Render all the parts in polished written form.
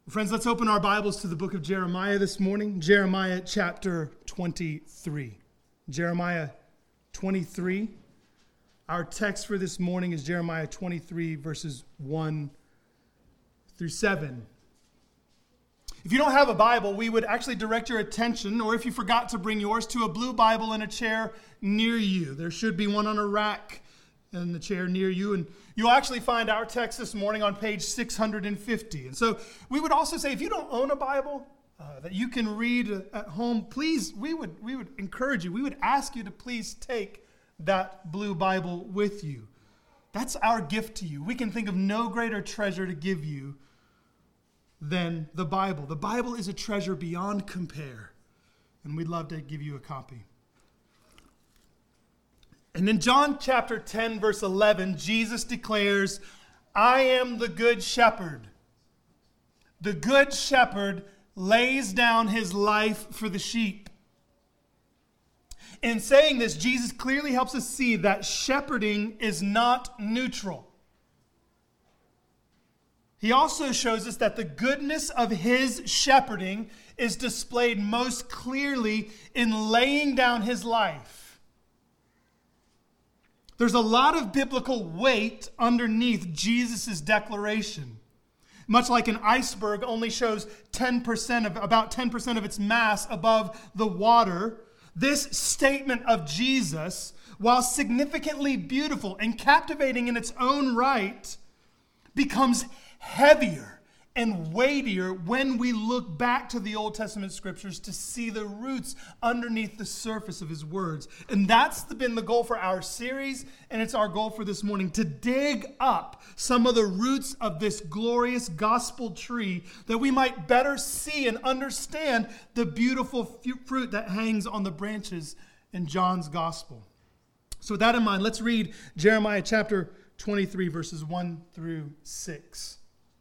Friends, let's open our Bibles to the book of Jeremiah this morning. Jeremiah chapter 23. Jeremiah 23. Our text for this morning is Jeremiah 23, verses 1 through 7. If you don't have a Bible, we would actually direct your attention, or if you forgot to bring yours, to a blue Bible in a chair near you. There should be one on a rack in the chair near you, and you'll actually find our text this morning on page 650. And so we would also say, if you don't own a Bible that you can read at home, please, we would encourage you, we would ask you to please take that blue Bible with you. That's our gift to you. We can think of no greater treasure to give you than the Bible. The Bible is a treasure beyond compare, and we'd love to give you a copy. And in John chapter 10, verse 11, Jesus declares, I am the good shepherd. The good shepherd lays down his life for the sheep. In saying this, Jesus clearly helps us see that shepherding is not neutral. He also shows us that the goodness of his shepherding is displayed most clearly in laying down his life. There's a lot of biblical weight underneath Jesus' declaration. Much like an iceberg only shows about 10% of its mass above the water, this statement of Jesus, while significantly beautiful and captivating in its own right, becomes heavier and weightier when we look back to the Old Testament scriptures to see the roots underneath the surface of his words. And that's been the goal for our series, and it's our goal for this morning, to dig up some of the roots of this glorious gospel tree that we might better see and understand the beautiful fruit that hangs on the branches in John's gospel. So with that in mind, let's read Jeremiah chapter 23, verses 1 through 6.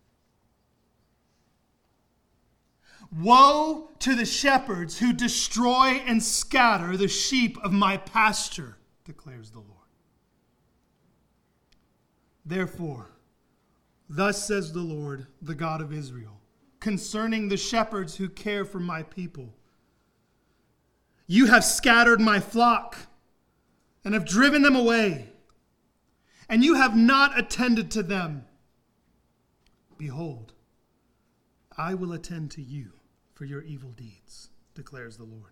Woe to the shepherds who destroy and scatter the sheep of my pasture, declares the Lord. Therefore, thus says the Lord, the God of Israel, concerning the shepherds who care for my people. You have scattered my flock and have driven them away, and you have not attended to them. Behold, I will attend to you for your evil deeds, declares the Lord.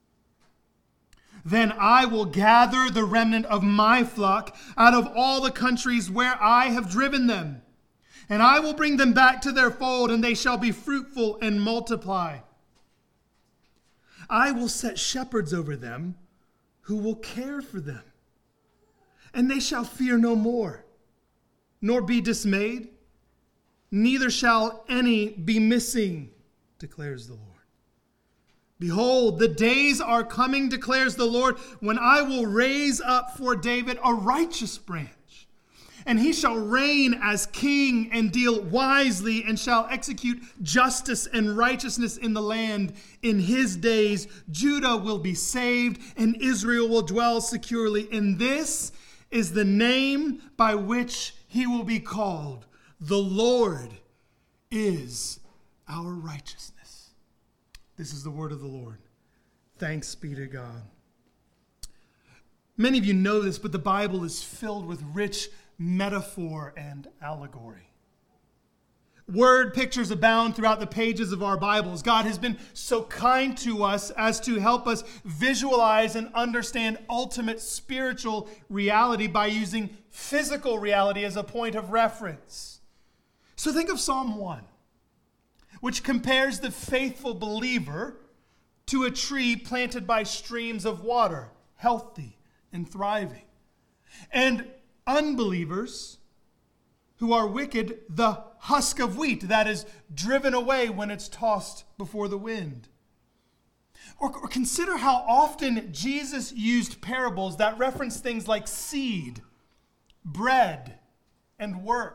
Then I will gather the remnant of my flock out of all the countries where I have driven them, and I will bring them back to their fold, and they shall be fruitful and multiply. I will set shepherds over them who will care for them, and they shall fear no more, nor be dismayed. Neither shall any be missing, declares the Lord. Behold, the days are coming, declares the Lord, when I will raise up for David a righteous branch, and he shall reign as king and deal wisely and shall execute justice and righteousness in the land. In his days, Judah will be saved and Israel will dwell securely. And this is the name by which he will be called. The Lord is our righteousness. This is the word of the Lord. Thanks be to God. Many of you know this, but the Bible is filled with rich metaphor and allegory. Word pictures abound throughout the pages of our Bibles. God has been so kind to us as to help us visualize and understand ultimate spiritual reality by using physical reality as a point of reference. So think of Psalm 1, which compares the faithful believer to a tree planted by streams of water, healthy and thriving. And unbelievers who are wicked, the husk of wheat that is driven away when it's tossed before the wind. Or consider how often Jesus used parables that reference things like seed, bread, and work.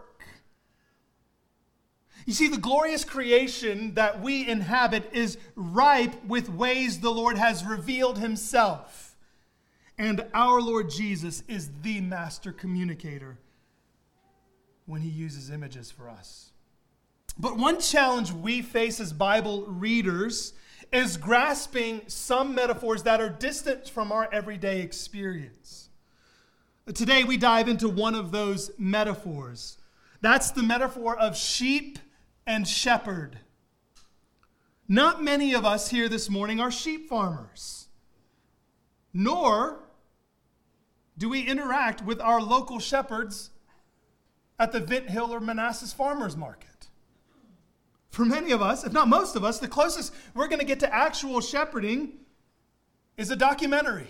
You see, the glorious creation that we inhabit is ripe with ways the Lord has revealed himself. And our Lord Jesus is the master communicator when he uses images for us. But one challenge we face as Bible readers is grasping some metaphors that are distant from our everyday experience. Today we dive into one of those metaphors. That's the metaphor of sheep and shepherd. Not many of us here this morning are sheep farmers, nor do we interact with our local shepherds at the Vint Hill or Manassas Farmers Market. For many of us, if not most of us, the closest we're going to get to actual shepherding is a documentary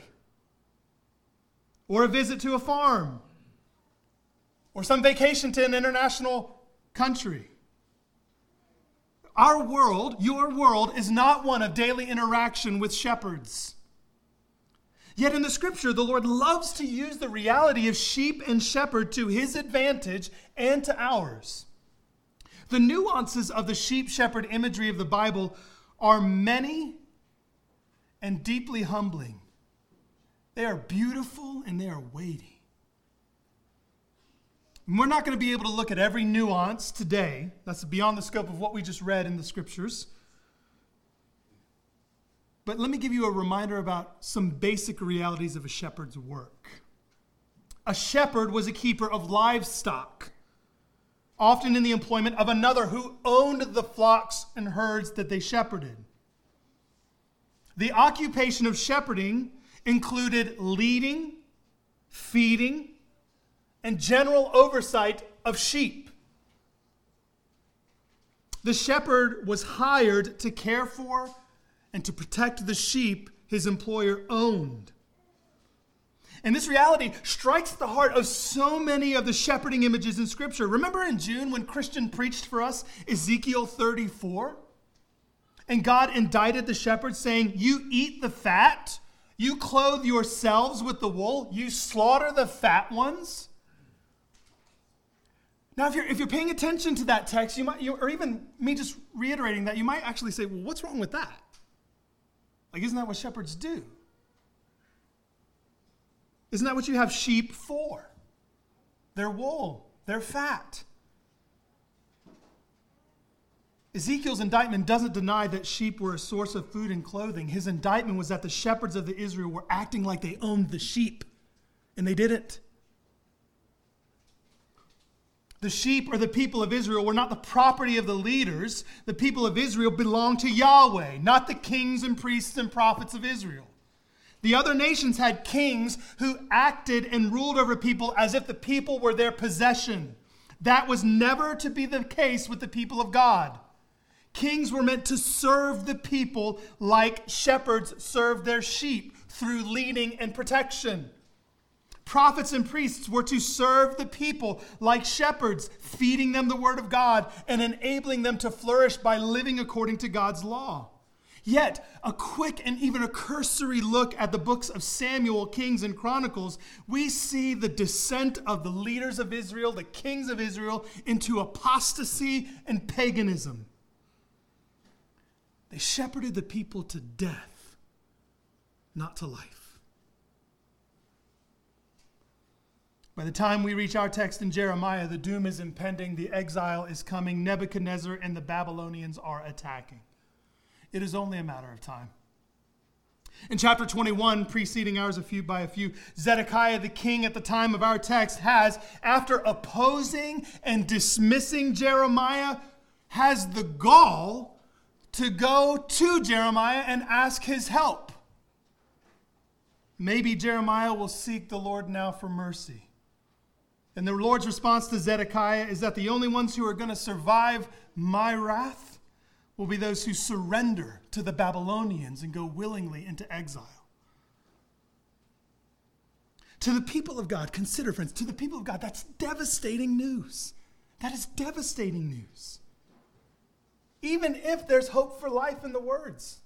or a visit to a farm or some vacation to an international country. Our world, your world, is not one of daily interaction with shepherds. Yet in the scripture, the Lord loves to use the reality of sheep and shepherd to his advantage and to ours. The nuances of the sheep-shepherd imagery of the Bible are many and deeply humbling. They are beautiful and they are weighty. And we're not going to be able to look at every nuance today. That's beyond the scope of what we just read in the scriptures. But let me give you a reminder about some basic realities of a shepherd's work. A shepherd was a keeper of livestock, often in the employment of another who owned the flocks and herds that they shepherded. The occupation of shepherding included leading, feeding, and general oversight of sheep. The shepherd was hired to care for and to protect the sheep his employer owned. And this reality strikes the heart of so many of the shepherding images in Scripture. Remember in June when Christian preached for us Ezekiel 34? And God indicted the shepherds saying, you eat the fat, you clothe yourselves with the wool, you slaughter the fat ones. Now, if you're paying attention to that text, or even me just reiterating that, you might actually say, well, what's wrong with that? Like, isn't that what shepherds do? Isn't that what you have sheep for? Their wool, their fat. Ezekiel's indictment doesn't deny that sheep were a source of food and clothing. His indictment was that the shepherds of the Israel were acting like they owned the sheep, and they didn't. The sheep or the people of Israel were not the property of the leaders. The people of Israel belonged to Yahweh, not the kings and priests and prophets of Israel. The other nations had kings who acted and ruled over people as if the people were their possession. That was never to be the case with the people of God. Kings were meant to serve the people like shepherds served their sheep through leading and protection. Prophets and priests were to serve the people like shepherds, feeding them the word of God and enabling them to flourish by living according to God's law. Yet, a quick and even a cursory look at the books of Samuel, Kings, and Chronicles, we see the descent of the leaders of Israel, the kings of Israel, into apostasy and paganism. They shepherded the people to death, not to life. By the time we reach our text in Jeremiah, the doom is impending, the exile is coming, Nebuchadnezzar and the Babylonians are attacking. It is only a matter of time. In chapter 21, preceding ours by a few, Zedekiah, the king at the time of our text, has, after opposing and dismissing Jeremiah, has the gall to go to Jeremiah and ask his help. Maybe Jeremiah will seek the Lord now for mercy. And the Lord's response to Zedekiah is that the only ones who are going to survive my wrath will be those who surrender to the Babylonians and go willingly into exile. To the people of God, consider, friends, to the people of God, that's devastating news. That is devastating news. Even if there's hope for life in the words.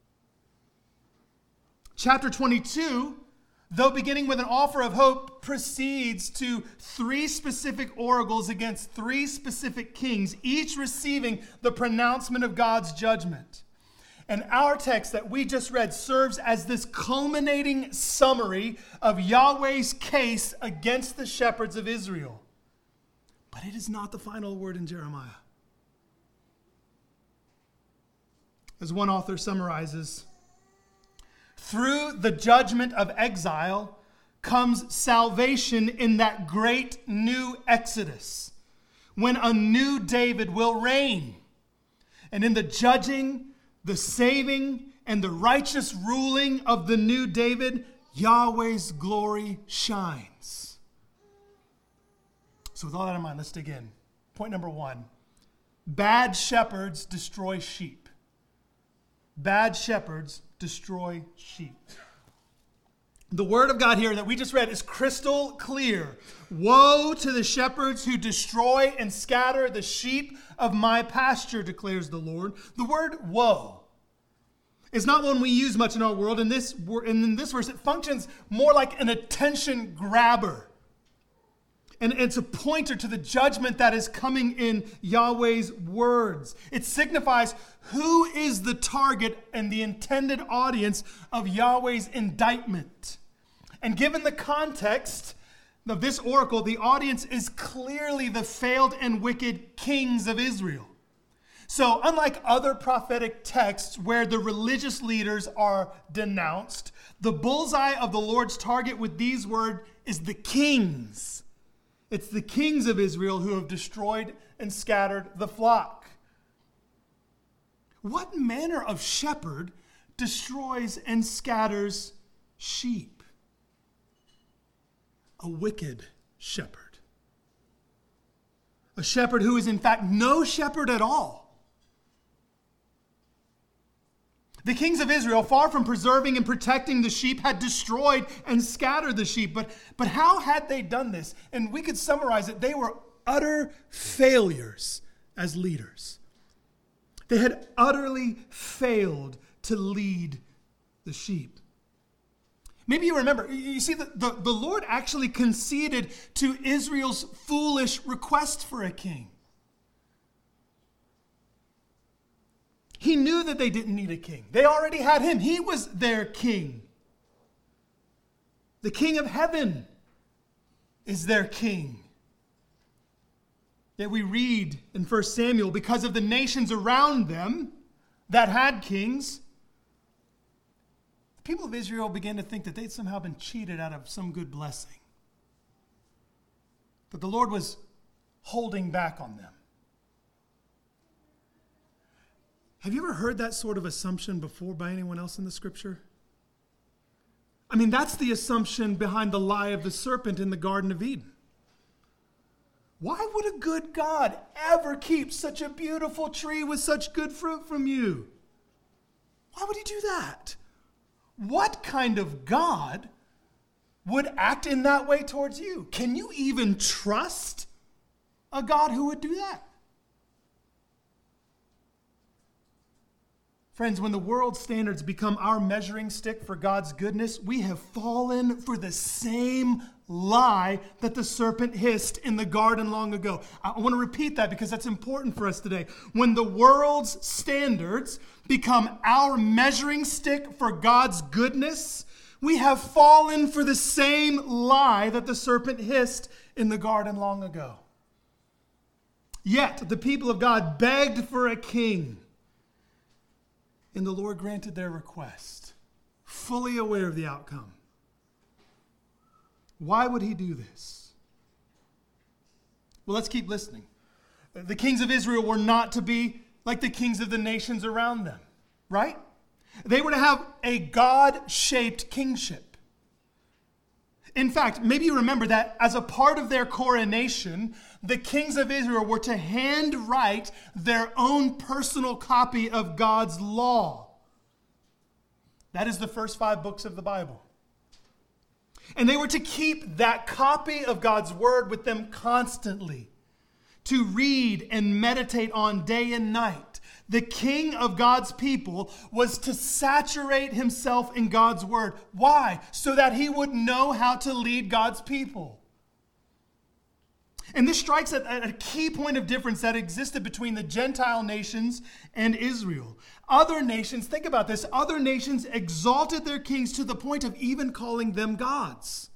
Chapter 22, though beginning with an offer of hope, proceeds to 3 specific oracles against 3 specific kings, each receiving the pronouncement of God's judgment. And our text that we just read serves as this culminating summary of Yahweh's case against the shepherds of Israel. But it is not the final word in Jeremiah. As one author summarizes, through the judgment of exile comes salvation in that great new Exodus, when a new David will reign. And in the judging, the saving, and the righteous ruling of the new David, Yahweh's glory shines. So with all that in mind, let's dig in. Point number 1. Bad shepherds destroy sheep. Bad shepherds destroy sheep. The word of God here that we just read is crystal clear. Woe to the shepherds who destroy and scatter the sheep of my pasture, declares the Lord. The word woe is not one we use much in our world. In this verse, it functions more like an attention grabber. And it's a pointer to the judgment that is coming in Yahweh's words. It signifies who is the target and the intended audience of Yahweh's indictment. And given the context of this oracle, the audience is clearly the failed and wicked kings of Israel. So unlike other prophetic texts where the religious leaders are denounced, the bullseye of the Lord's target with these words is the kings. It's the kings of Israel who have destroyed and scattered the flock. What manner of shepherd destroys and scatters sheep? A wicked shepherd. A shepherd who is in fact no shepherd at all. The kings of Israel, far from preserving and protecting the sheep, had destroyed and scattered the sheep. But how had they done this? And we could summarize it. They were utter failures as leaders. They had utterly failed to lead the sheep. Maybe you remember, you see, the Lord actually conceded to Israel's foolish request for a king. He knew that they didn't need a king. They already had him. He was their king. The King of heaven is their king. Yet we read in 1 Samuel, because of the nations around them that had kings, the people of Israel began to think that they'd somehow been cheated out of some good blessing. That the Lord was holding back on them. Have you ever heard that sort of assumption before by anyone else in the scripture? I mean, that's the assumption behind the lie of the serpent in the Garden of Eden. Why would a good God ever keep such a beautiful tree with such good fruit from you? Why would he do that? What kind of God would act in that way towards you? Can you even trust a God who would do that? Friends, when the world's standards become our measuring stick for God's goodness, we have fallen for the same lie that the serpent hissed in the garden long ago. I want to repeat that because that's important for us today. When the world's standards become our measuring stick for God's goodness, we have fallen for the same lie that the serpent hissed in the garden long ago. Yet the people of God begged for a king. And the Lord granted their request, fully aware of the outcome. Why would he do this? Well, let's keep listening. The kings of Israel were not to be like the kings of the nations around them, right? They were to have a God-shaped kingship. In fact, maybe you remember that as a part of their coronation, the kings of Israel were to handwrite their own personal copy of God's law. That is the first 5 books of the Bible. And they were to keep that copy of God's word with them constantly, to read and meditate on day and night. The king of God's people was to saturate himself in God's word. Why? So that he would know how to lead God's people. And this strikes at a key point of difference that existed between the Gentile nations and Israel. Other nations, think about this, other nations exalted their kings to the point of even calling them gods.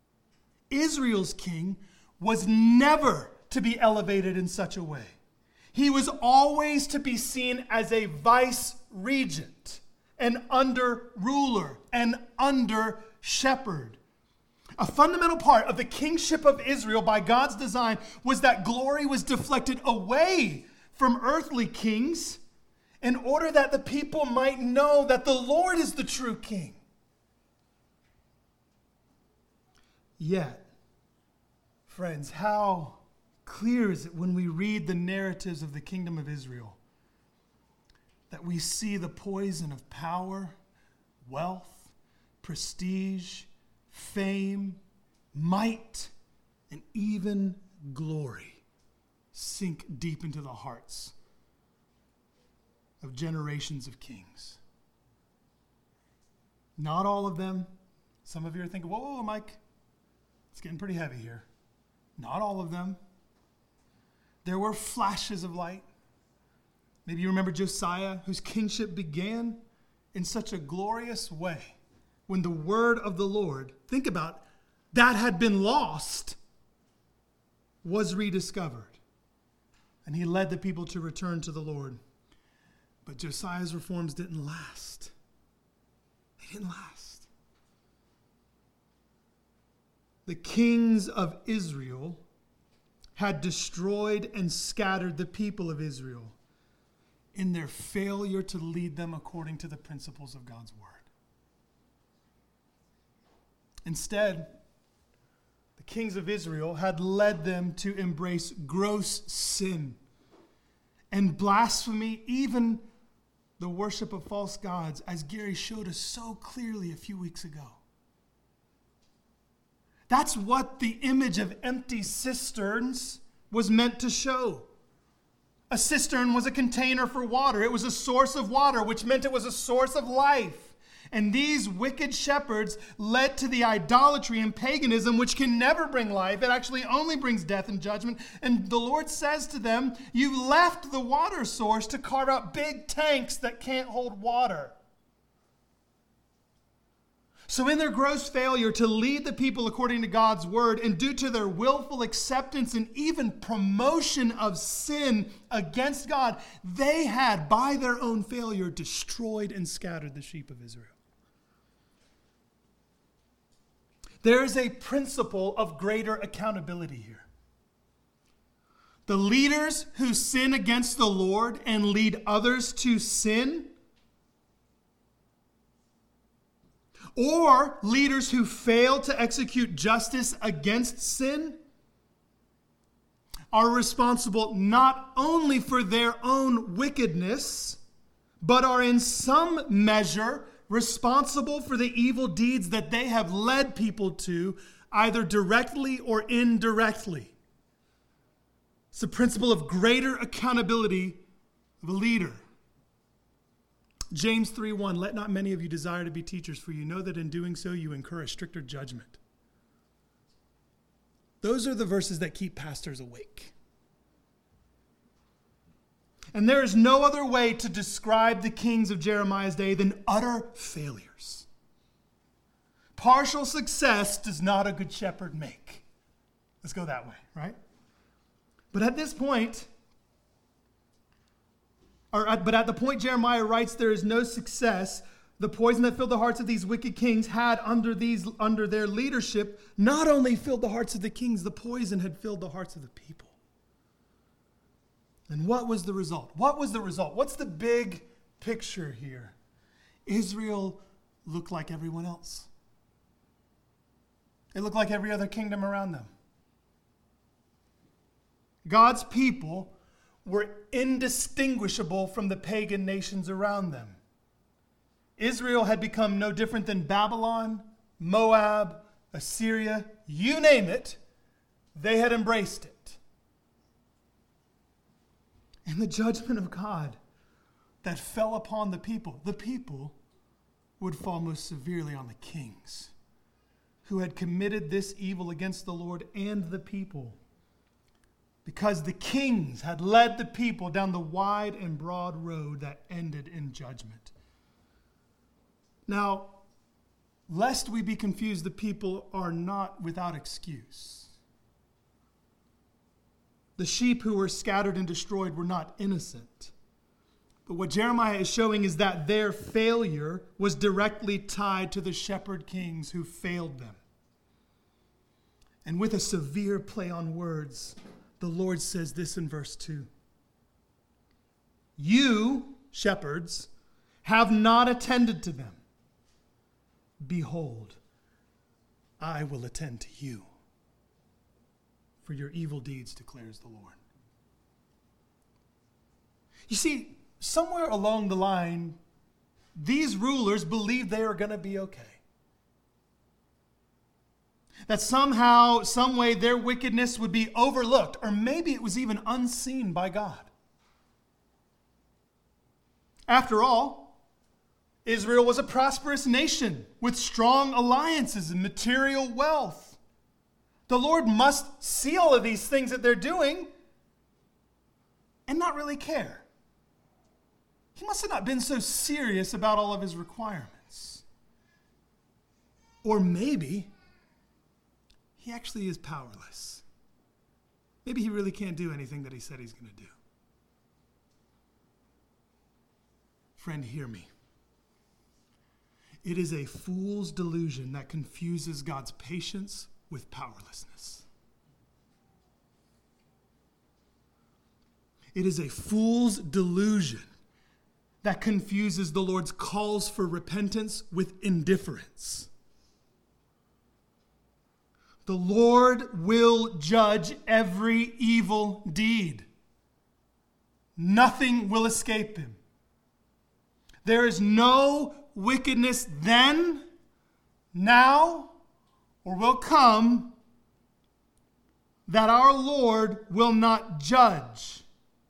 Israel's king was never to be elevated in such a way. He was always to be seen as a vice regent, an under ruler, an under shepherd. A fundamental part of the kingship of Israel by God's design was that glory was deflected away from earthly kings in order that the people might know that the Lord is the true king. Yet, friends, how clear is it when we read the narratives of the kingdom of Israel that we see the poison of power, wealth, prestige, fame, might, and even glory sink deep into the hearts of generations of kings. Not all of them. Some of you are thinking, whoa, Mike, it's getting pretty heavy here. Not all of them. There were flashes of light. Maybe you remember Josiah, whose kingship began in such a glorious way when the word of the Lord, think about, that had been lost, was rediscovered. And he led the people to return to the Lord. But Josiah's reforms didn't last. They didn't last. The kings of Israel had destroyed and scattered the people of Israel in their failure to lead them according to the principles of God's word. Instead, the kings of Israel had led them to embrace gross sin and blasphemy, even the worship of false gods, as Gary showed us so clearly a few weeks ago. That's what the image of empty cisterns was meant to show. A cistern was a container for water. It was a source of water, which meant it was a source of life. And these wicked shepherds led to the idolatry and paganism, which can never bring life. It actually only brings death and judgment. And the Lord says to them, you've left the water source to carve out big tanks that can't hold water. So in their gross failure to lead the people according to God's word, and due to their willful acceptance and even promotion of sin against God, they had, by their own failure, destroyed and scattered the sheep of Israel. There is a principle of greater accountability here. The leaders who sin against the Lord and lead others to sin, or leaders who fail to execute justice against sin, are responsible not only for their own wickedness, but are in some measure responsible for the evil deeds that they have led people to, either directly or indirectly. It's the principle of greater accountability of a leader. James 3:1, let not many of you desire to be teachers, for you know that in doing so you incur a stricter judgment. Those are the verses that keep pastors awake. And there is no other way to describe the kings of Jeremiah's day than utter failures. Partial success does not a good shepherd make. Let's go that way, right? But at this point, but at the point Jeremiah writes there is no success, the poison that filled the hearts of these wicked kings had under their leadership not only filled the hearts of the kings, the poison had filled the hearts of the people. And what was the result? What was the result? What's the big picture here? Israel looked like everyone else. It looked like every other kingdom around them. God's people were indistinguishable from the pagan nations around them. Israel had become no different than Babylon, Moab, Assyria, you name it, they had embraced it. And the judgment of God that fell upon the people would fall most severely on the kings who had committed this evil against the Lord and the people, because the kings had led the people down the wide and broad road that ended in judgment. Now, lest we be confused, the people are not without excuse. The sheep who were scattered and destroyed were not innocent. But what Jeremiah is showing is that their failure was directly tied to the shepherd kings who failed them. And with a severe play on words, the Lord says this in verse 2. You, shepherds, have not attended to them. Behold, I will attend to you. For your evil deeds, declares the Lord. You see, somewhere along the line, these rulers believed they were going to be okay. That somehow, some way, their wickedness would be overlooked, or maybe it was even unseen by God. After all, Israel was a prosperous nation with strong alliances and material wealth. The Lord must see all of these things that they're doing and not really care. He must have not been so serious about all of his requirements. Or maybe he actually is powerless. Maybe he really can't do anything that he said he's going to do. Friend, hear me. It is a fool's delusion that confuses God's patience with powerlessness. It is a fool's delusion that confuses the Lord's calls for repentance with indifference. The Lord will judge every evil deed. Nothing will escape him. There is no wickedness then, now, or will come that our Lord will not judge.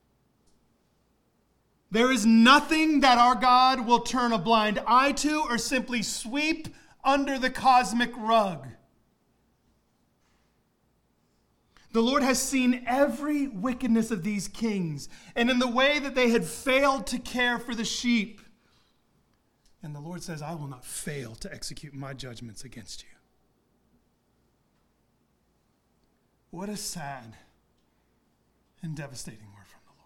There is nothing that our God will turn a blind eye to or simply sweep under the cosmic rug. The Lord has seen every wickedness of these kings and in the way that they had failed to care for the sheep. And the Lord says, I will not fail to execute my judgments against you. What a sad and devastating word from the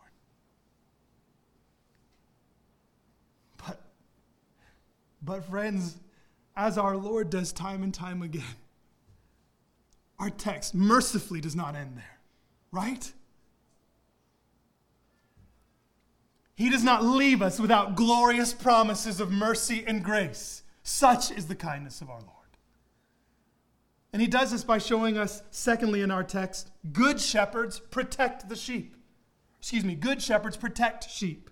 Lord. But friends, as our Lord does time and time again, our text mercifully does not end there, right? He does not leave us without glorious promises of mercy and grace. Such is the kindness of our Lord. And he does this by showing us, secondly in our text, good shepherds protect the sheep. Good shepherds protect sheep.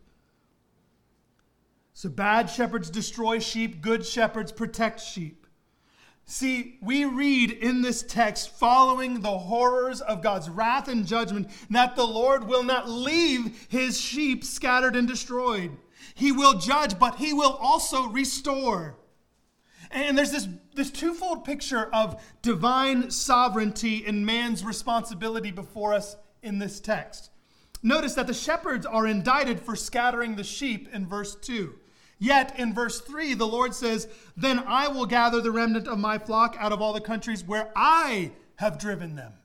So bad shepherds destroy sheep, good shepherds protect sheep. See, we read in this text, following the horrors of God's wrath and judgment, that the Lord will not leave his sheep scattered and destroyed. He will judge, but he will also restore. And there's this twofold picture of divine sovereignty and man's responsibility before us in this text. Notice that the shepherds are indicted for scattering the sheep in verse 2. Yet in verse 3, the Lord says, then I will gather the remnant of my flock out of all the countries where I have driven them.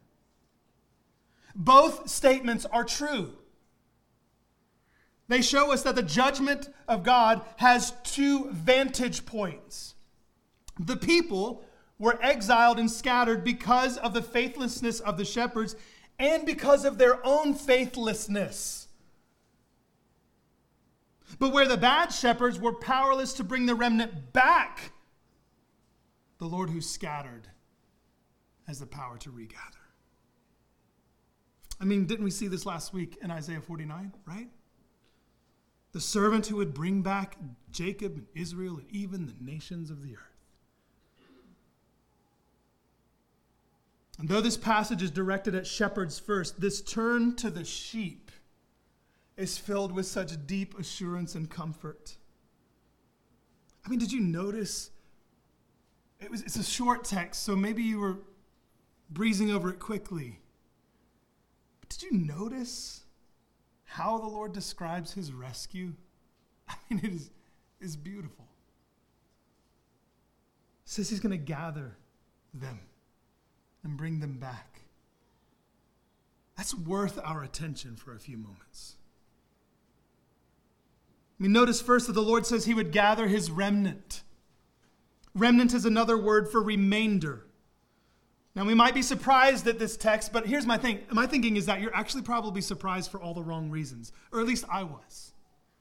Both statements are true. They show us that the judgment of God has two vantage points. The people were exiled and scattered because of the faithlessness of the shepherds and because of their own faithlessness. But where the bad shepherds were powerless to bring the remnant back, the Lord who scattered has the power to regather. I mean, didn't we see this last week in Isaiah 49, right? The servant who would bring back Jacob and Israel and even the nations of the earth. And though this passage is directed at shepherds first, this turn to the sheep is filled with such deep assurance and comfort. I mean, did you notice? It's a short text, so maybe you were breezing over it quickly. But did you notice how the Lord describes his rescue? I mean, it is beautiful. It says he's going to gather them and bring them back. That's worth our attention for a few moments. Notice first that the Lord says he would gather his remnant. Remnant is another word for remainder. Now, we might be surprised at this text, but here's my thing. My thinking is that you're actually probably surprised for all the wrong reasons, or at least I was.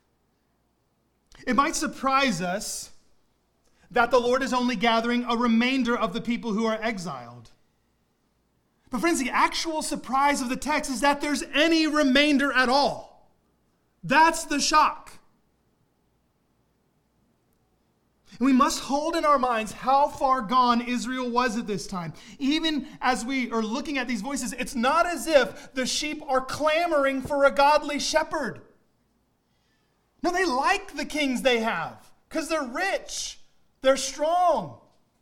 It might surprise us that the Lord is only gathering a remainder of the people who are exiled. But friends, the actual surprise of the text is that there's any remainder at all. That's the shock. And we must hold in our minds how far gone Israel was at this time. Even as we are looking at these voices, it's not as if the sheep are clamoring for a godly shepherd. No, they like the kings they have because they're rich, they're strong.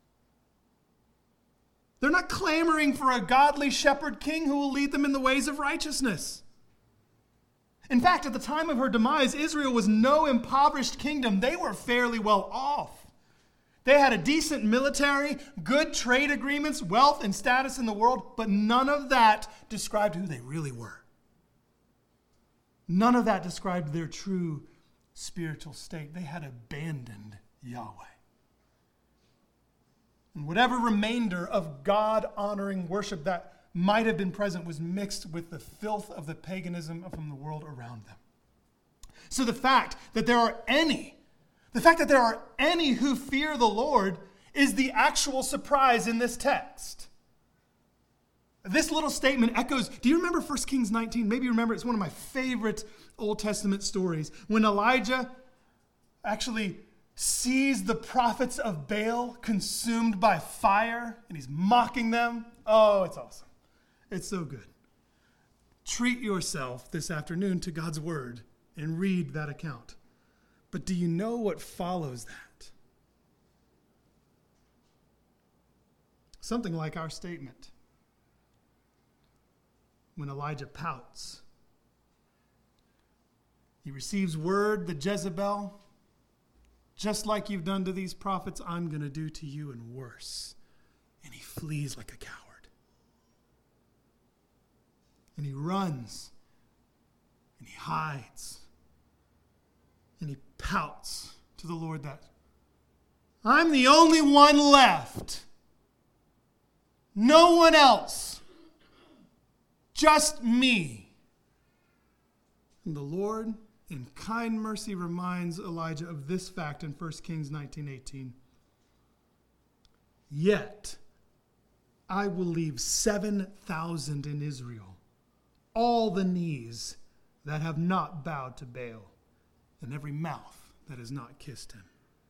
They're not clamoring for a godly shepherd king who will lead them in the ways of righteousness. In fact, at the time of her demise, Israel was no impoverished kingdom. They were fairly well off. They had a decent military, good trade agreements, wealth and status in the world, but none of that described who they really were. None of that described their true spiritual state. They had abandoned Yahweh. And whatever remainder of God-honoring worship that might have been present was mixed with the filth of the paganism from the world around them. So the fact that there are any who fear the Lord is the actual surprise in this text. This little statement echoes, do you remember 1 Kings 19? Maybe you remember, it's one of my favorite Old Testament stories. When Elijah actually sees the prophets of Baal consumed by fire, and he's mocking them. Oh, it's awesome. It's so good. Treat yourself this afternoon to God's word and read that account. But do you know what follows that? Something like our statement. When Elijah pouts, he receives word that Jezebel, just like you've done to these prophets, I'm going to do to you and worse. And he flees like a coward. And he runs. And he hides. And he pouts to the Lord that I'm the only one left. No one else. Just me. And the Lord, in kind mercy, reminds Elijah of this fact in 1 Kings 19:18. Yet I will leave 7,000 in Israel, all the knees that have not bowed to Baal, and every mouth that has not kissed him.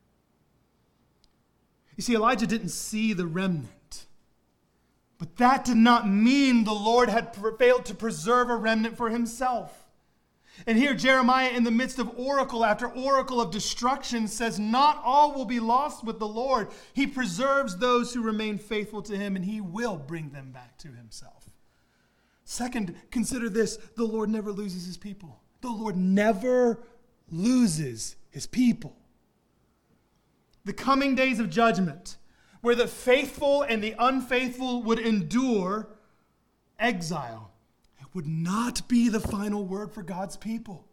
You see, Elijah didn't see the remnant, but that did not mean the Lord had failed to preserve a remnant for himself. And here Jeremiah, in the midst of oracle after oracle of destruction, says not all will be lost with the Lord. He preserves those who remain faithful to him, and he will bring them back to himself. Second, consider this: the Lord never loses his people. The Lord never loses his people. The coming days of judgment, where the faithful and the unfaithful would endure exile, it would not be the final word for God's people.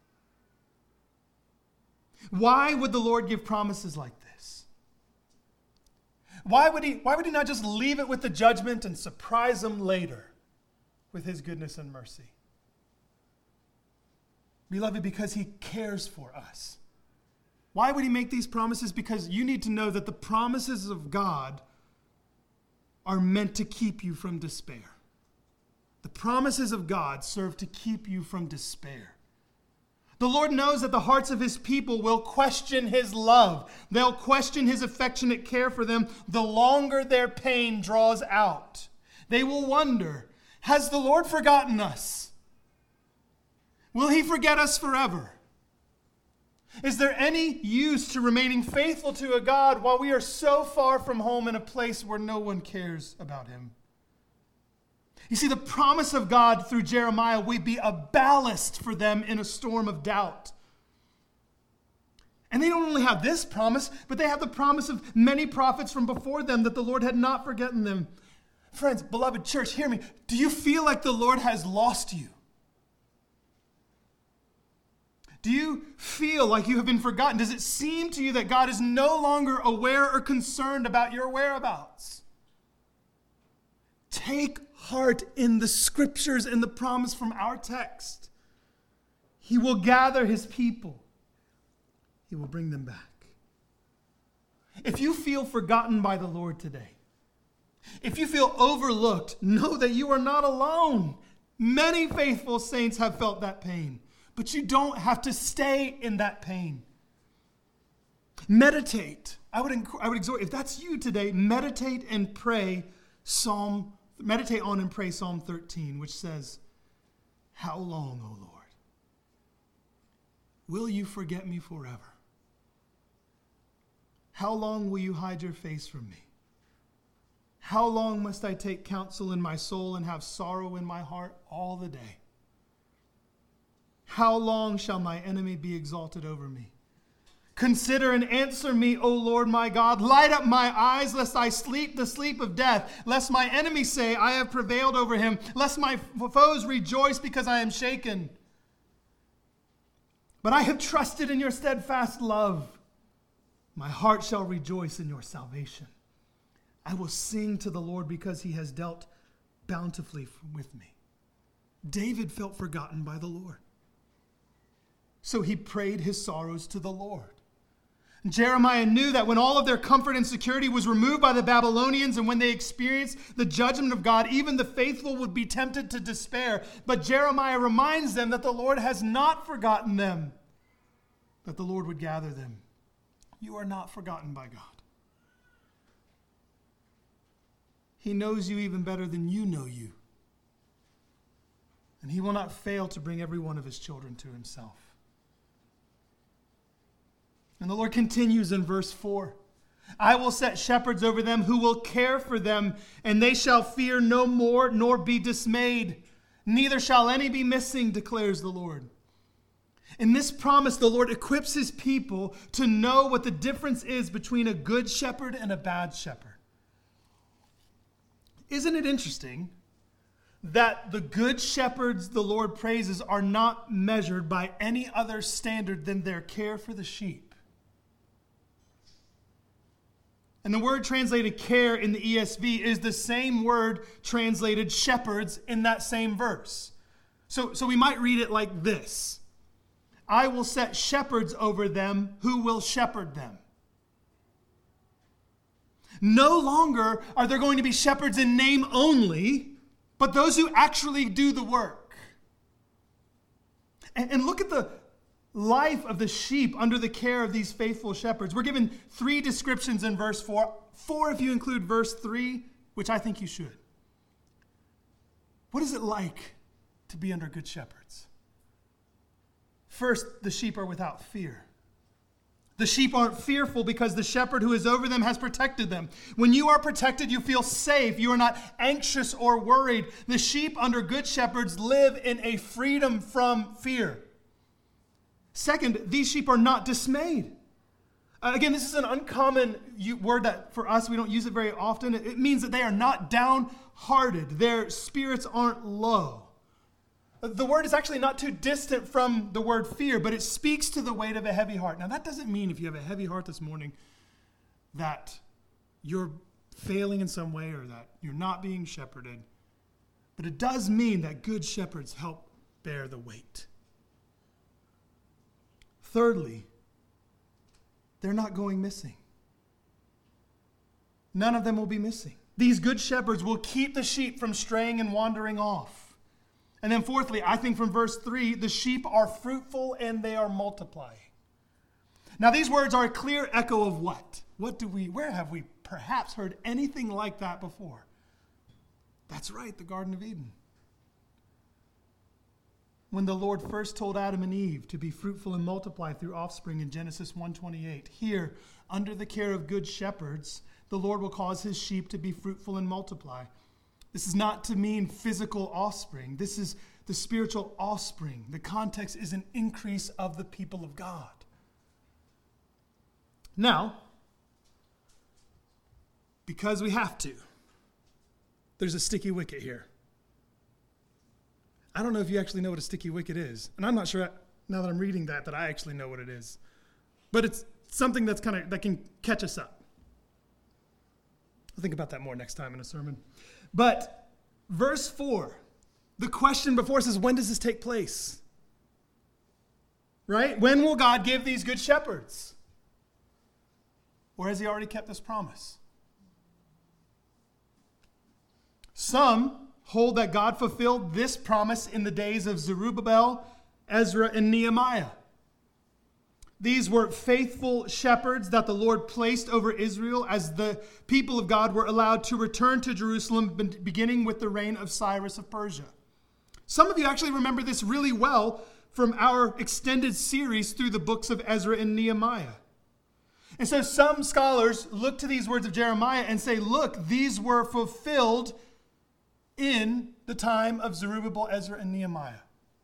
Why would the Lord give promises like this? Why would he not just leave it with the judgment and surprise them later with his goodness and mercy? Beloved, because he cares for us. Why would he make these promises? Because you need to know that the promises of God are meant to keep you from despair. The promises of God serve to keep you from despair. The Lord knows that the hearts of his people will question his love. They'll question his affectionate care for them the longer their pain draws out. They will wonder, has the Lord forgotten us? Will he forget us forever? Is there any use to remaining faithful to a God while we are so far from home in a place where no one cares about him? You see, the promise of God through Jeremiah will be a ballast for them in a storm of doubt. And they don't only have this promise, but they have the promise of many prophets from before them that the Lord had not forgotten them. Friends, beloved church, hear me. Do you feel like the Lord has lost you? Do you feel like you have been forgotten? Does it seem to you that God is no longer aware or concerned about your whereabouts? Take heart in the scriptures and the promise from our text. He will gather his people. He will bring them back. If you feel forgotten by the Lord today, if you feel overlooked, know that you are not alone. Many faithful saints have felt that pain, but you don't have to stay in that pain. Meditate. I would exhort, if that's you today, meditate on and pray Psalm 13, which says, "How long, O Lord, will you forget me forever? How long will you hide your face from me? How long must I take counsel in my soul and have sorrow in my heart all the day? How long shall my enemy be exalted over me? Consider and answer me, O Lord my God. Light up my eyes, lest I sleep the sleep of death, lest my enemies say, I have prevailed over him, lest my foes rejoice because I am shaken. But I have trusted in your steadfast love. My heart shall rejoice in your salvation. I will sing to the Lord because he has dealt bountifully with me." David felt forgotten by the Lord, so he prayed his sorrows to the Lord. Jeremiah knew that when all of their comfort and security was removed by the Babylonians and when they experienced the judgment of God, even the faithful would be tempted to despair. But Jeremiah reminds them that the Lord has not forgotten them, that the Lord would gather them. You are not forgotten by God. He knows you even better than you know you. And he will not fail to bring every one of his children to himself. And the Lord continues in verse 4. "I will set shepherds over them who will care for them, and they shall fear no more nor be dismayed. Neither shall any be missing, declares the Lord." In this promise, the Lord equips his people to know what the difference is between a good shepherd and a bad shepherd. Isn't it interesting that the good shepherds the Lord praises are not measured by any other standard than their care for the sheep? And the word translated care in the ESV is the same word translated shepherds in that same verse. So we might read it like this: "I will set shepherds over them who will shepherd them." No longer are there going to be shepherds in name only, but those who actually do the work. And look at the life of the sheep under the care of these faithful shepherds. We're given 3 descriptions in verse 4. 4 if you include verse 3, which I think you should. What is it like to be under good shepherds? First, the sheep are without fear. The sheep aren't fearful because the shepherd who is over them has protected them. When you are protected, you feel safe. You are not anxious or worried. The sheep under good shepherds live in a freedom from fear. Second, these sheep are not dismayed. Again, this is an uncommon word that for us, we don't use it very often. It means that they are not downhearted. Their spirits aren't low. The word is actually not too distant from the word fear, but it speaks to the weight of a heavy heart. Now, that doesn't mean if you have a heavy heart this morning that you're failing in some way or that you're not being shepherded. But it does mean that good shepherds help bear the weight. Thirdly, they're not going missing. None of them will be missing. These good shepherds will keep the sheep from straying and wandering off. And then fourthly, I think from verse 3, the sheep are fruitful and they are multiplying. Now these words are a clear echo of what? Where have we perhaps heard anything like that before? That's right, the Garden of Eden. When the Lord first told Adam and Eve to be fruitful and multiply through offspring in Genesis 1:28, here, under the care of good shepherds, the Lord will cause his sheep to be fruitful and multiply. This is not to mean physical offspring. This is the spiritual offspring. The context is an increase of the people of God. Now, because we have to, there's a sticky wicket here. I don't know if you actually know what a sticky wicket is. And I'm not sure, now that I'm reading that I actually know what it is. But it's something that can catch us up. I'll think about that more next time in a sermon. But verse 4, the question before us is, when does this take place? Right? When will God give these good shepherds? Or has he already kept this promise? Some hold that God fulfilled this promise in the days of Zerubbabel, Ezra, and Nehemiah. These were faithful shepherds that the Lord placed over Israel as the people of God were allowed to return to Jerusalem, beginning with the reign of Cyrus of Persia. Some of you actually remember this really well from our extended series through the books of Ezra and Nehemiah. And so some scholars look to these words of Jeremiah and say, look, these were fulfilled in the time of Zerubbabel, Ezra, and Nehemiah.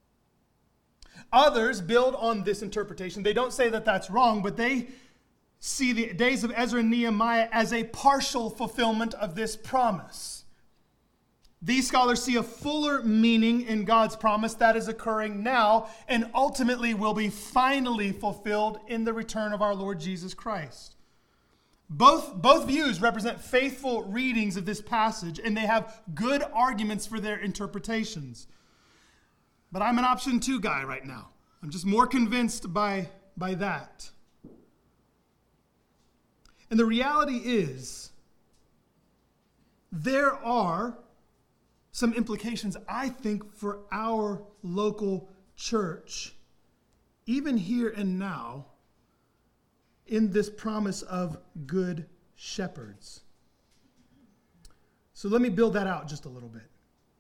Others build on this interpretation. They don't say that that's wrong, but they see the days of Ezra and Nehemiah as a partial fulfillment of this promise. These scholars see a fuller meaning in God's promise that is occurring now and ultimately will be finally fulfilled in the return of our Lord Jesus Christ. Both views represent faithful readings of this passage, and they have good arguments for their interpretations. But I'm an option 2 guy right now. I'm just more convinced by that. And the reality is, there are some implications, I think, for our local church, even here and now, in this promise of good shepherds. So let me build that out just a little bit.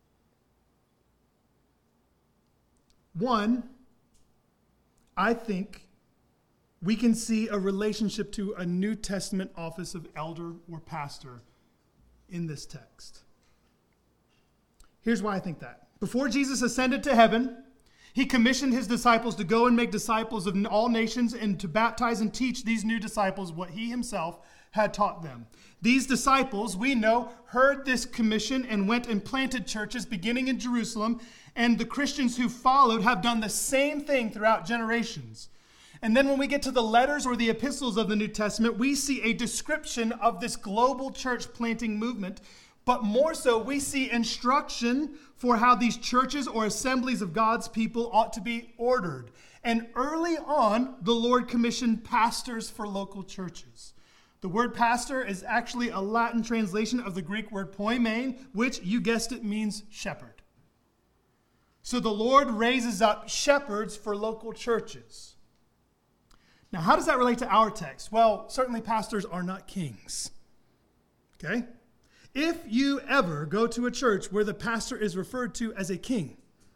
One, I think we can see a relationship to a New Testament office of elder or pastor in this text. Here's why I think that. Before Jesus ascended to heaven, he commissioned his disciples to go and make disciples of all nations and to baptize and teach these new disciples what he himself had taught them. These disciples, we know, heard this commission and went and planted churches beginning in Jerusalem, and the Christians who followed have done the same thing throughout generations. And then when we get to the letters or the epistles of the New Testament, we see a description of this global church planting movement, but more so we see instruction for how these churches or assemblies of God's people ought to be ordered. And early on, the Lord commissioned pastors for local churches. The word pastor is actually a Latin translation of the Greek word poimen, which, you guessed it, means shepherd. So the Lord raises up shepherds for local churches. Now, how does that relate to our text? Well, certainly pastors are not kings. Okay? If you ever go to a church where the pastor is referred to as a king,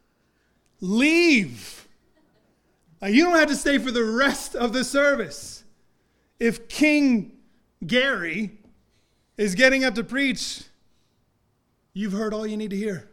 leave. You don't have to stay for the rest of the service. If King Gary is getting up to preach, you've heard all you need to hear.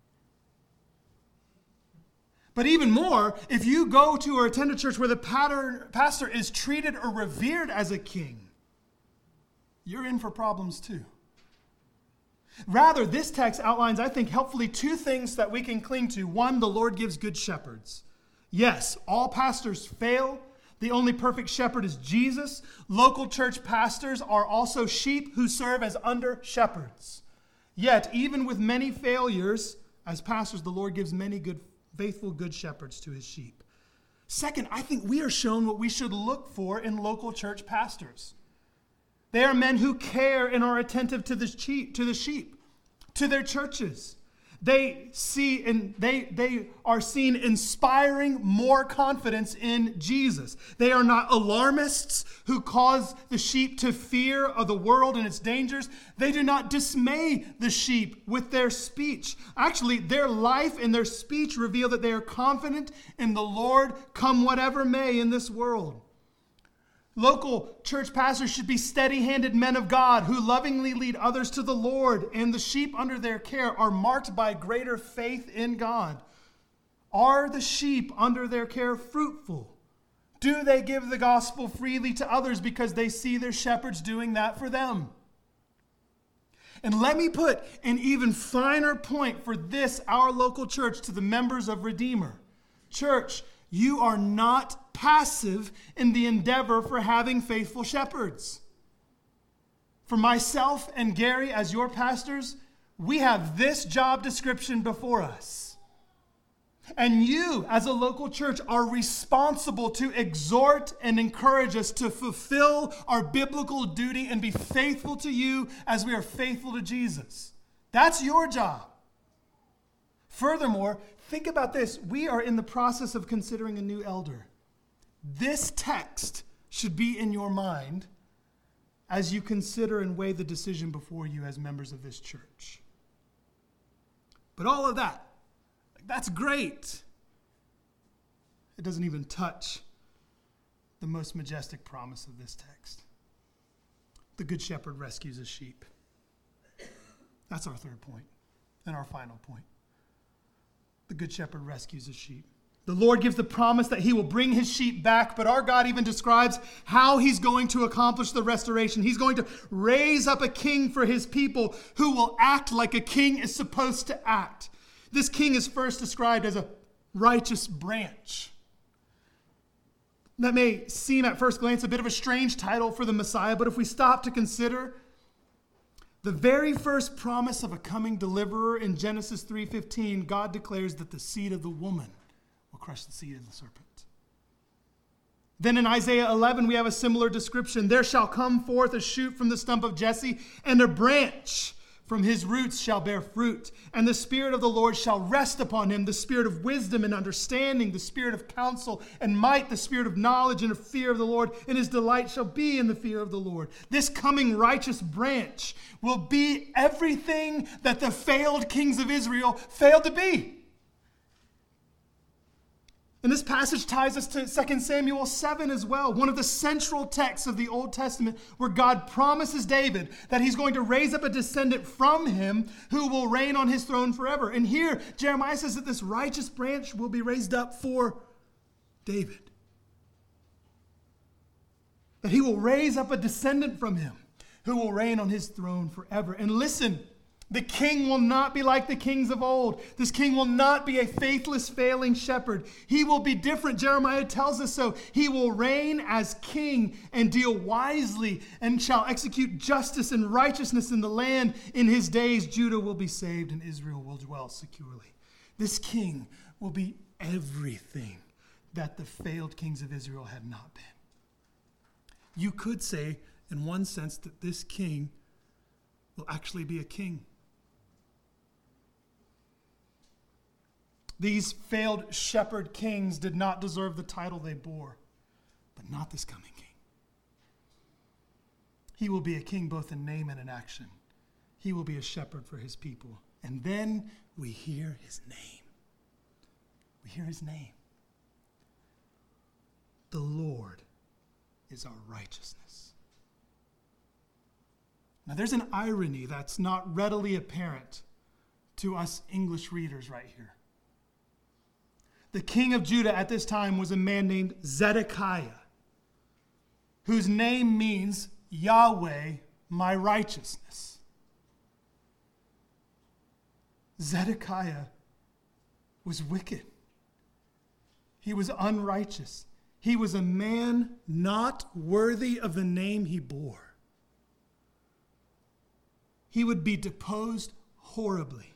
But even more, if you go to or attend a church where the pastor is treated or revered as a king, you're in for problems too. Rather, this text outlines, I think, helpfully 2 things that we can cling to. One, the Lord gives good shepherds. Yes, all pastors fail. The only perfect shepherd is Jesus. Local church pastors are also sheep who serve as under shepherds. Yet, even with many failures, as pastors, the Lord gives many good, faithful, good shepherds to his sheep. Second, I think we are shown what we should look for in local church pastors. They are men who care and are attentive to the sheep, to their churches. They see and they are seen inspiring more confidence in Jesus. They are not alarmists who cause the sheep to fear of the world and its dangers. They do not dismay the sheep with their speech. Actually, their life and their speech reveal that they are confident in the Lord, come whatever may in this world. Local church pastors should be steady-handed men of God who lovingly lead others to the Lord, and the sheep under their care are marked by greater faith in God. Are the sheep under their care fruitful? Do they give the gospel freely to others because they see their shepherds doing that for them? And let me put an even finer point for this, our local church, to the members of Redeemer. Church, you are not passive in the endeavor for having faithful shepherds. For myself and Gary, as your pastors, we have this job description before us. And you, as a local church, are responsible to exhort and encourage us to fulfill our biblical duty and be faithful to you as we are faithful to Jesus. That's your job. Furthermore, think about this. We are in the process of considering a new elder. This text should be in your mind as you consider and weigh the decision before you as members of this church. But all of that, that's great. It doesn't even touch the most majestic promise of this text. The Good Shepherd rescues his sheep. That's our third point and our final point. The Good Shepherd rescues his sheep. The Lord gives the promise that he will bring his sheep back, but our God even describes how he's going to accomplish the restoration. He's going to raise up a king for his people who will act like a king is supposed to act. This king is first described as a righteous branch. That may seem at first glance a bit of a strange title for the Messiah, but if we stop to consider the very first promise of a coming deliverer in Genesis 3:15, God declares that the seed of the woman will crush the seed of the serpent. Then in Isaiah 11, we have a similar description. There shall come forth a shoot from the stump of Jesse, and a branch from his roots shall bear fruit, and the Spirit of the Lord shall rest upon him, the Spirit of wisdom and understanding, the Spirit of counsel and might, the Spirit of knowledge and of fear of the Lord, and his delight shall be in the fear of the Lord. This coming righteous branch will be everything that the failed kings of Israel failed to be. And this passage ties us to 2 Samuel 7 as well, one of the central texts of the Old Testament where God promises David that he's going to raise up a descendant from him who will reign on his throne forever. And here, Jeremiah says that this righteous branch will be raised up for David. That he will raise up a descendant from him who will reign on his throne forever. And listen, the king will not be like the kings of old. This king will not be a faithless, failing shepherd. He will be different. Jeremiah tells us so. He will reign as king and deal wisely and shall execute justice and righteousness in the land. In his days, Judah will be saved and Israel will dwell securely. This king will be everything that the failed kings of Israel had not been. You could say, in one sense, that this king will actually be a king. These failed shepherd kings did not deserve the title they bore, but not this coming king. He will be a king both in name and in action. He will be a shepherd for his people. And then we hear his name. We hear his name. The Lord is our righteousness. Now there's an irony that's not readily apparent to us English readers right here. The king of Judah at this time was a man named Zedekiah, whose name means Yahweh, my righteousness. Zedekiah was wicked. He was unrighteous. He was a man not worthy of the name he bore. He would be deposed horribly.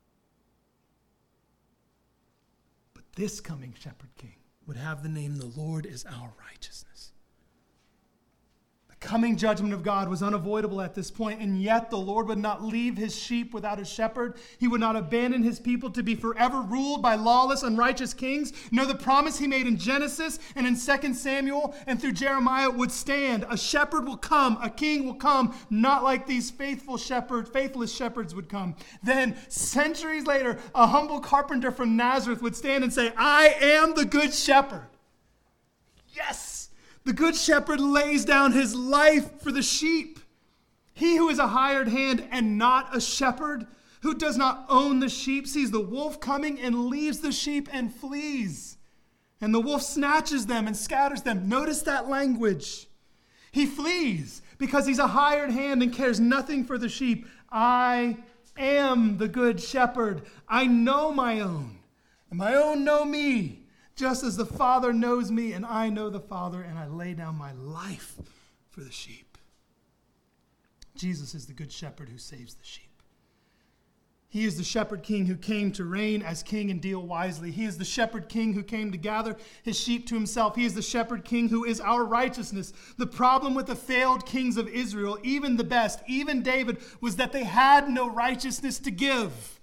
This coming shepherd king would have the name, the Lord is our righteousness. The coming judgment of God was unavoidable at this point, and yet the Lord would not leave his sheep without a shepherd. He would not abandon his people to be forever ruled by lawless, unrighteous kings. No, the promise he made in Genesis and in 2 Samuel and through Jeremiah would stand. A shepherd will come, a king will come, not like these faithless shepherds would come. Then, centuries later, a humble carpenter from Nazareth would stand and say, I am the good shepherd. Yes! The good shepherd lays down his life for the sheep. He who is a hired hand and not a shepherd, who does not own the sheep, sees the wolf coming and leaves the sheep and flees. And the wolf snatches them and scatters them. Notice that language. He flees because he's a hired hand and cares nothing for the sheep. I am the good shepherd. I know my own, and my own know me, just as the Father knows me, and I know the Father, and I lay down my life for the sheep. Jesus is the good shepherd who saves the sheep. He is the shepherd king who came to reign as king and deal wisely. He is the shepherd king who came to gather his sheep to himself. He is the shepherd king who is our righteousness. The problem with the failed kings of Israel, even the best, even David, was that they had no righteousness to give.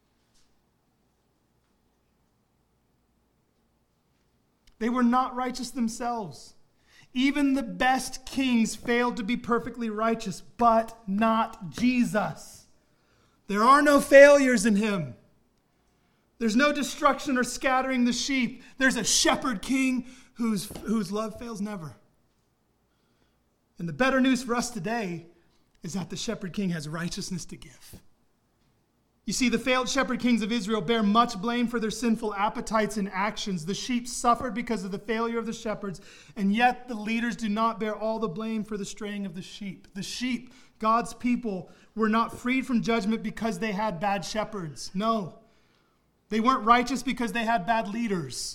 They were not righteous themselves. Even the best kings failed to be perfectly righteous, but not Jesus. There are no failures in him. There's no destruction or scattering the sheep. There's a shepherd king whose love fails never. And the better news for us today is that the shepherd king has righteousness to give. You see, the failed shepherd kings of Israel bear much blame for their sinful appetites and actions. The sheep suffered because of the failure of the shepherds, and yet the leaders do not bear all the blame for the straying of the sheep. The sheep, God's people, were not freed from judgment because they had bad shepherds. No. They weren't righteous because they had bad leaders.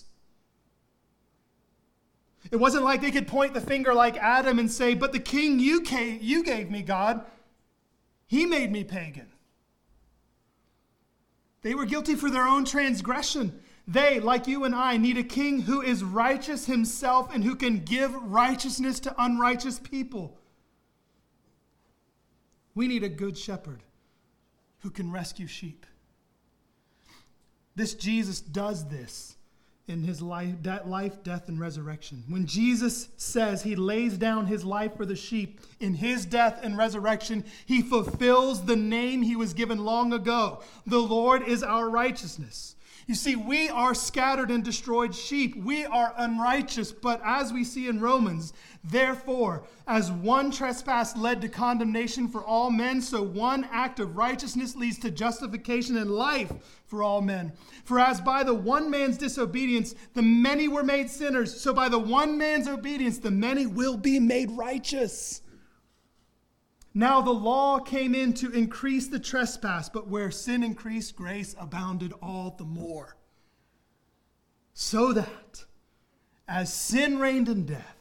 It wasn't like they could point the finger like Adam and say, but the king you gave me, God, he made me pagan. They were guilty for their own transgression. They, like you and I, need a king who is righteous himself and who can give righteousness to unrighteous people. We need a good shepherd who can rescue sheep. This Jesus does this in his life, death, and resurrection. When Jesus says he lays down his life for the sheep, in his death and resurrection, he fulfills the name he was given long ago. The Lord is our righteousness. You see, we are scattered and destroyed sheep. We are unrighteous, but as we see in Romans, therefore, as one trespass led to condemnation for all men, so one act of righteousness leads to justification and life for all men. For as by the one man's disobedience, the many were made sinners, so by the one man's obedience, the many will be made righteous. Now the law came in to increase the trespass, but where sin increased, grace abounded all the more. So that, as sin reigned in death,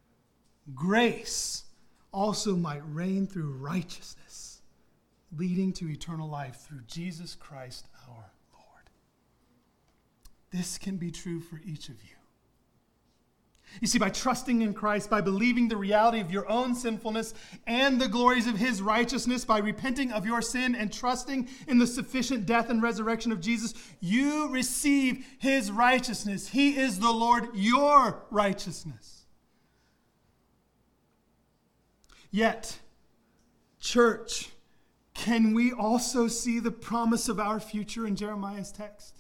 grace also might reign through righteousness, leading to eternal life through Jesus Christ our Lord. This can be true for each of you. You see, by trusting in Christ, by believing the reality of your own sinfulness and the glories of his righteousness, by repenting of your sin and trusting in the sufficient death and resurrection of Jesus, you receive his righteousness. He is the Lord, your righteousness. Yet, church, can we also see the promise of our future in Jeremiah's text?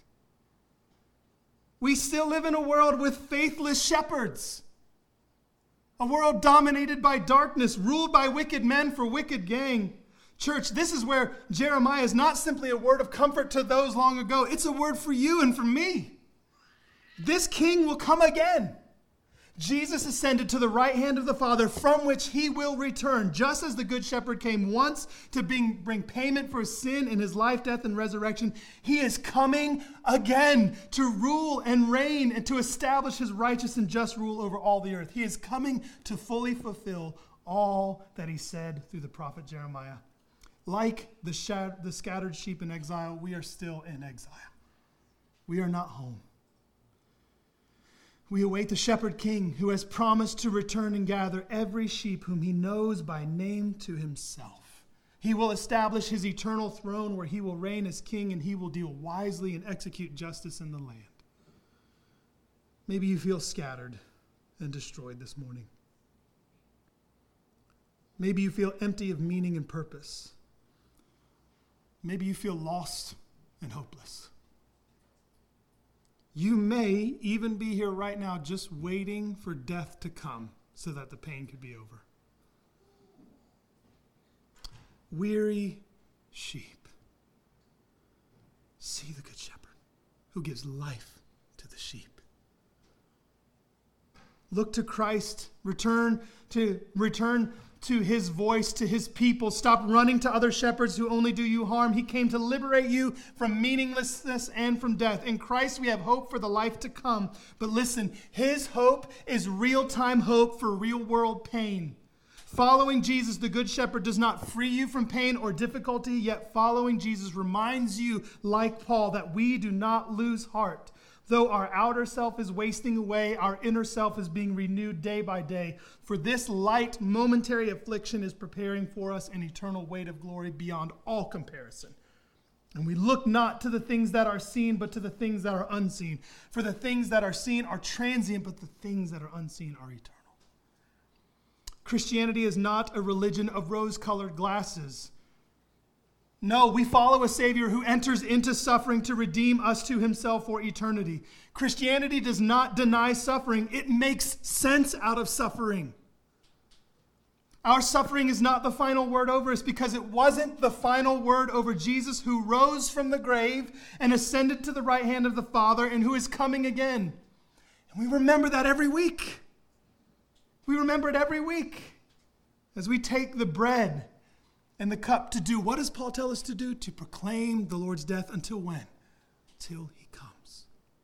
We still live in a world with faithless shepherds. A world dominated by darkness, ruled by wicked men for wicked gain. Church, this is where Jeremiah is not simply a word of comfort to those long ago. It's a word for you and for me. This king will come again. Jesus ascended to the right hand of the Father, from which he will return, just as the Good Shepherd came once to bring payment for sin in his life, death, and resurrection. He is coming again to rule and reign and to establish his righteous and just rule over all the earth. He is coming to fully fulfill all that he said through the prophet Jeremiah. Like the scattered sheep in exile, we are still in exile. We are not home. We await the shepherd king who has promised to return and gather every sheep whom he knows by name to himself. He will establish his eternal throne where he will reign as king, and he will deal wisely and execute justice in the land. Maybe you feel scattered and destroyed this morning. Maybe you feel empty of meaning and purpose. Maybe you feel lost and hopeless. You may even be here right now just waiting for death to come so that the pain could be over. Weary sheep, see the good shepherd who gives life to the sheep. Look to Christ. Return to his voice, to his people. Stop running to other shepherds who only do you harm. He came to liberate you from meaninglessness and from death. In Christ we have hope for the life to come. But listen, his hope is real-time hope for real-world pain. Following Jesus, the Good Shepherd, does not free you from pain or difficulty, yet following Jesus reminds you, like Paul, that we do not lose heart. Though our outer self is wasting away, our inner self is being renewed day by day. For this light, momentary affliction is preparing for us an eternal weight of glory beyond all comparison. And we look not to the things that are seen, but to the things that are unseen. For the things that are seen are transient, but the things that are unseen are eternal. Christianity is not a religion of rose-colored glasses. No, we follow a Savior who enters into suffering to redeem us to himself for eternity. Christianity does not deny suffering. It makes sense out of suffering. Our suffering is not the final word over us because it wasn't the final word over Jesus, who rose from the grave and ascended to the right hand of the Father and who is coming again. And we remember that every week. We remember it every week as we take the bread and the cup to do. What does Paul tell us to do? To proclaim the Lord's death until when? Till he comes.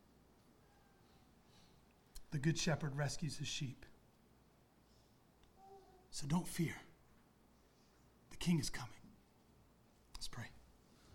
The Good Shepherd rescues his sheep. So don't fear. The King is coming.